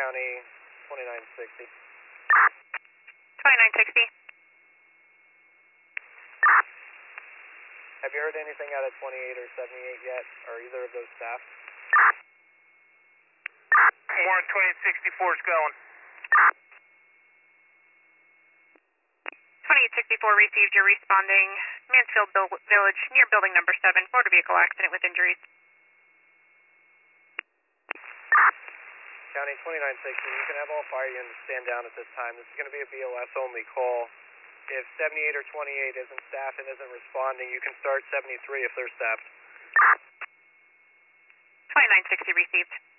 County, 2960. 2960. Have you heard anything out of 28 or 78 yet? Are either of those staffed? Warren 2864 is going. 2864 received. You're responding. Mansfield Village, near building number 7, motor vehicle accident with injuries. County 2960, you can have all fire units stand down at this time. This is going to be a BLS only call. If 78 or 28 isn't staffed and isn't responding, you can start 73 if they're staffed. 2960 received.